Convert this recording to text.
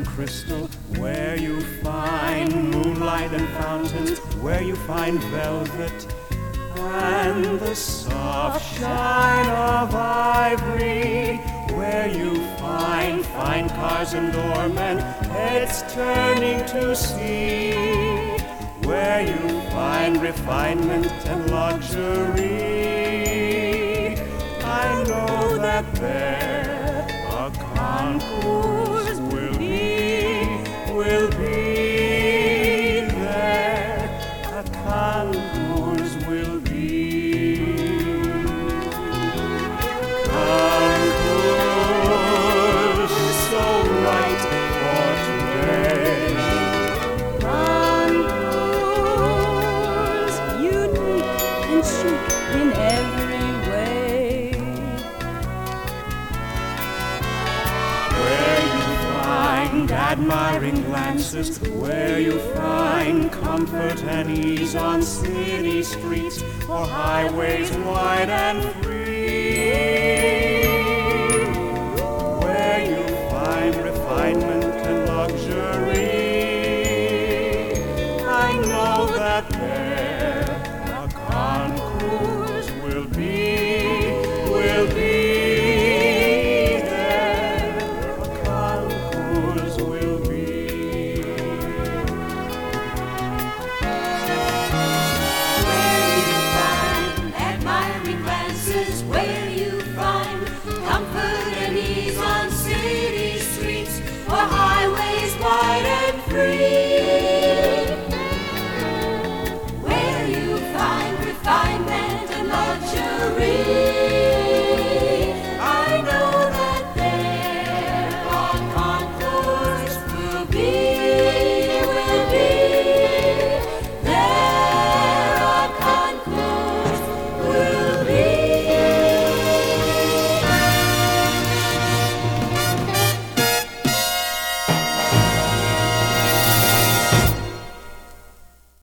and crystal, where you find moonlight and fountains, where you find velvet and the soft shine of ivory, where you find fine cars and doormen, heads turning to see, where you find refinement and luxury. I know that there a concourse will be there, a concourse will be. Concourse so right for today. Concourse unique and chic in every way. Where you find admiring glances, where you find comfort and ease on city streets or highways wide and free, where you find refinement and luxury. I know that there a concourse will be there, a concourse will be. Where you find admiring glances, where you find comfort and ease on city streets or highways wide and free, where you find refinement and luxury.